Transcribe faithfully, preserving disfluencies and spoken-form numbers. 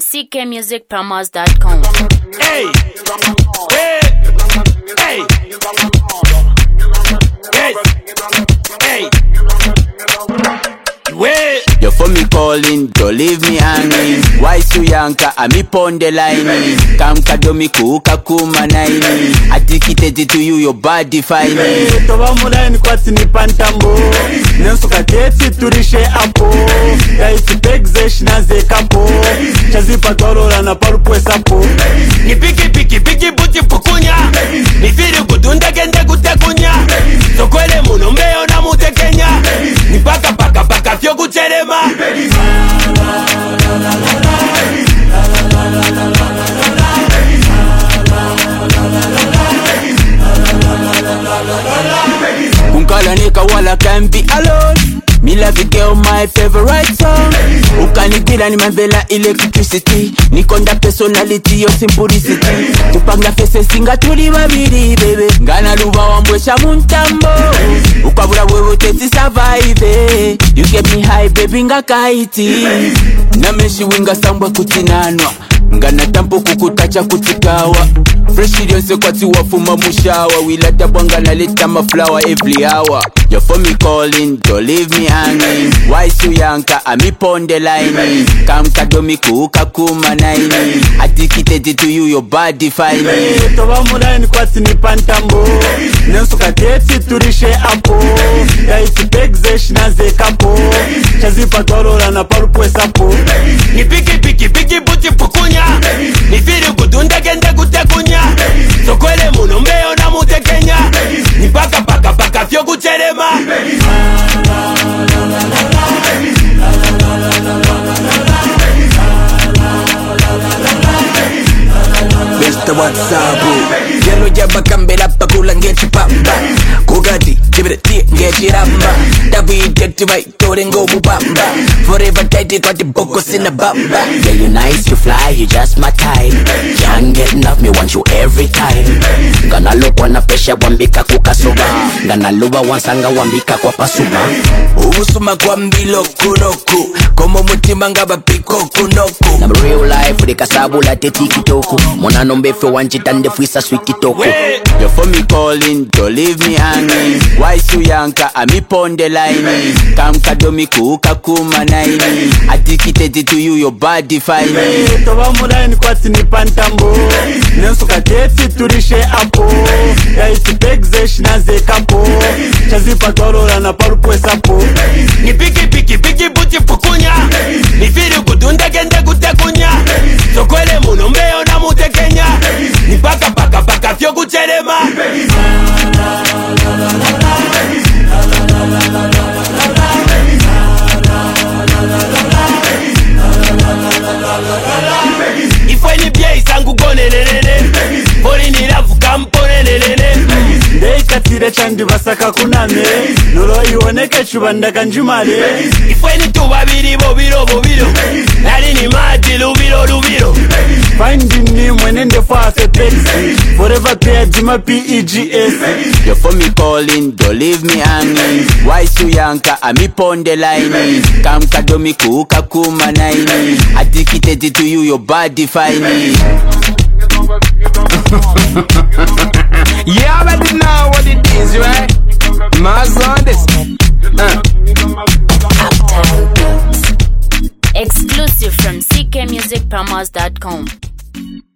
c k music promos dot com. Hey, hey, hey, hey, hey. Wait. You for me calling, don't leave me hanging. Why so yanka, I me pon the line. Kam kadomi kuka kuma naini. Addicted to you, your body fine. Toba mula ni kwati ni pantambo. Nensu kateti turishe apo. Ya iti pegzesh na ze kapo. Chazi patoro na paru pwe sapo. Ni piki piki piki buti pukunya. Ni firi kudunda kende kutekunya. Sokwele muno mbeo na mute Kenya. Ni paka paka paka fyo kucherema. Unkala nika wala can't be alone. Me love you girl, my favorite song. Ukanigila ni mambela electricity. Nikonda personality, your simplicity. Tupanga fese singa tuli mabiri, baby. Ngana luva wambwesha muntambo. Ukabura wewe teti survive. You get me high, baby, nga kaiti. Nameshi winga sambwa kutinanwa. Ngana tampo kukutacha kutikawa. Fresh yonse kwati wafuma mushawa. Wila tabwanga na leta ma flower every hour. You for me calling, don't leave me hanging. Why so yanka, I me pon the line. Kam kadomi kuka kuma naini. Addicted to you, your body fine. Toba mula ni kwati ni pantambo. Nensu kateti turishe apo. Ya iti pegzesh na ze kapo. Chazi patoro na paru pwe sapo. Ni piki piki piki buti pukunya. Ni firi kudunda kende kutekunya. Sokwele muno mbeo na mute Kenya. Ni paka paka paka fyo kucherema. Mister Watsabu Yellow jaba kambela pakula ngechi pamba Kugati, chibirati, ngechi ramba Tabi teti mai, tore ngobu bamba Forever tighty, kwa boko sina bamba. Yeah, you nice, you fly, you just my type. Can't get enough, me want you every time. Gana lokwa na pesha wambika kukasuba. Gana luba wansanga wambika kwa pasuba. Ubusuma kwa mbilo kunoku Komo mutima ngaba piko kunoku. Na real life, de kasabu la te tiki toku. Mona nombe fe wanchitande fuisa swiki toku. You for me calling, don't leave me hanging. Why so yanka, I me pon the line. Kam kadomi kuka kuma naini. Addicted to you, your body fine. Toba mula ni kwati ni pantambo. Nensu kateti turishe apo. Ya iti pegzesh na ze kapo. Chazi patoro na paru pwe sapo. Ni piki piki piki buti pukunya. Ni firi kudunda kende kutekunya. Sokwele muno mbeo na mute Kenya. Ni paka paka paka fyo kucherema. Ifwe ni pia isangu kone lelele. Poli ni lafu kampone lelele. Ndei katire chandi basaka kuname. Nolo iwoneke chubanda kanjumale. Ifwe ni tuba biri bobiro bobiro. Nari ni mati lubiro lubiro. Finding me mwenende fase pexi. Forever clear jima P E G S. You for me calling, don't leave me hanging. Why so yanka, I me pon the line. Kam kadomi kuka kuma naini. Addicted to you, your body fine. You already know what it is, right? Mars on this uh. Uptown Beats. Exclusive from c k music promos dot com.